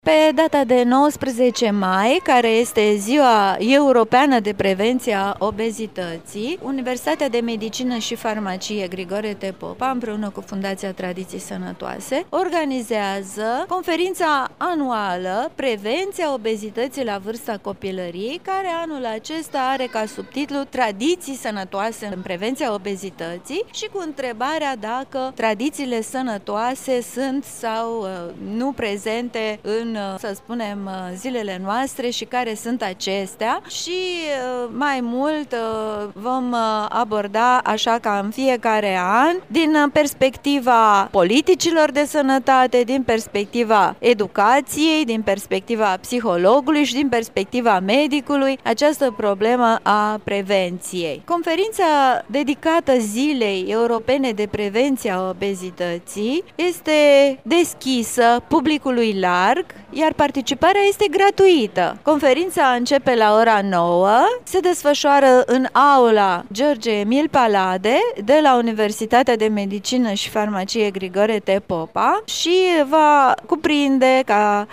Pe data de 19 mai, care este Ziua Europeană de Prevenție a Obezității, Universitatea de Medicină și Farmacie Grigore T. Popa, împreună cu Fundația Tradiții Sănătoase, organizează conferința anuală Prevenția obezității la vârsta copilăriei, care anul acesta are ca subtitlu Tradiții Sănătoase în prevenția obezității și cu întrebarea dacă tradițiile sănătoase sunt sau nu prezente în, să spunem, zilele noastre și care sunt acestea și mai mult vom aborda, așa ca în fiecare an, din perspectiva politicilor de sănătate, din perspectiva educației, din perspectiva psihologului și din perspectiva medicului, această problemă a prevenției. Conferința dedicată Zilei Europene de Prevenție a Obezității este deschisă publicului larg, iar participarea este gratuită. Conferința începe la ora 9, se desfășoară în aula George Emil Palade de la Universitatea de Medicină și Farmacie Grigore T. Popa și va cuprinde ca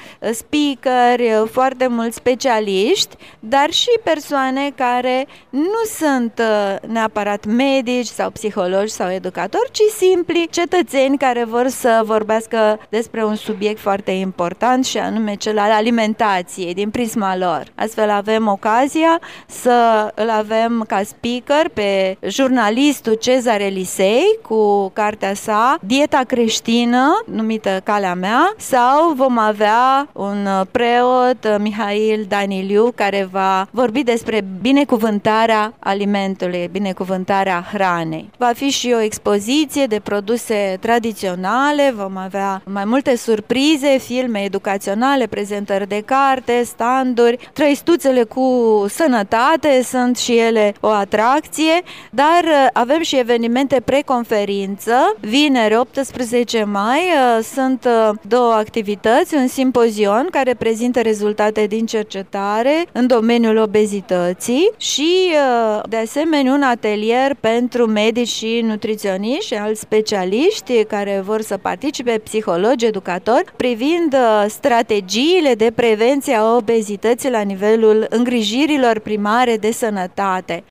speakeri foarte mulți specialiști, dar și persoane care nu sunt neapărat medici sau psihologi sau educatori, ci simpli cetățeni care vor să vorbească despre un subiect foarte important și anume cel al alimentației din prisma lor. Astfel avem ocazia să îl avem ca speaker pe jurnalistul Cezare Elisei cu cartea sa Dieta creștină, numită Calea mea, sau vom avea un preot, Mihail Daniliu, care va vorbi despre binecuvântarea alimentului, binecuvântarea hranei. Va fi și o expoziție de produse tradiționale, vom avea mai multe surprize, filme educaționale, prezentări de carte, standuri, trăistuțele cu sănătate sunt și ele o atracție, dar avem și evenimente preconferință. Vineri, 18 mai, sunt două activități, un simpozion care prezintă rezultate din cercetare în domeniul obezității și, de asemenea, un atelier pentru medici și nutriționiști și alți specialiști care vor să participe, psihologi, educatori, privind strategiile de prevenție a obezității la nivelul îngrijirilor primare de sănătate.